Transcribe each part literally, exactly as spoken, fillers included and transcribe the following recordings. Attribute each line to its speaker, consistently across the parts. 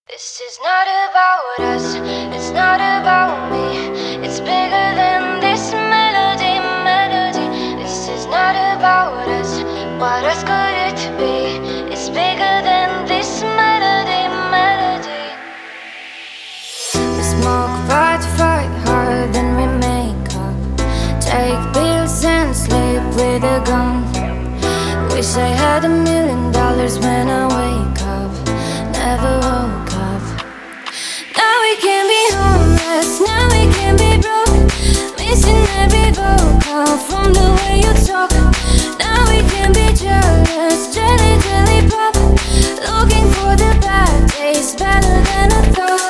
Speaker 1: This is not about us, it's not about me. It's bigger than this melody, melody. This is not about us, what else could it be? It's bigger than this melody, melody. We smoke but fight hard, then we make up. Take pills and sleep with a gun. Wish I had a million dollars when I wake up. Never woke up. Now we can be homeless, now we can be broke. Missing every vocal from the way you talk. Now we can be jealous, jelly, jelly pop. Looking for the bad days, better than I thought.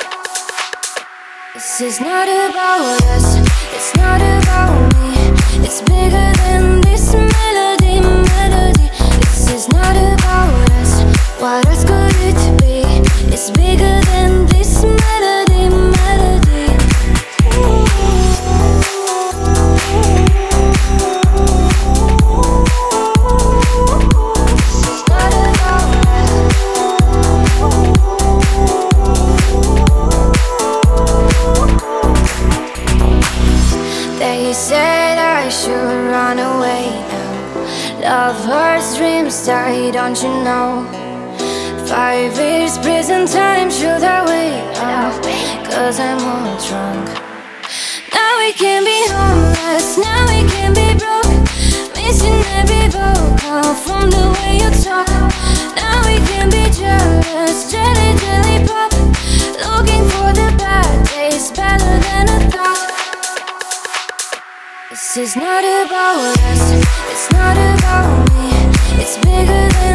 Speaker 1: This is not about us, it's not about me. It's bigger than this melody, melody. This is not about us, what else could it be? It's bigger than this melody, melody. This is not about us. They said I should run away now. Love hurts, dreams die, don't you know? Five years prison time, should I wait up? Cause I'm all drunk. Now we can be homeless, now we can be broke. Missing every vocal from the way you talk. Now we can be jealous, jelly, jelly pop. Looking for the bad days, better than I thought. This is not about us, it's not about me. It's bigger than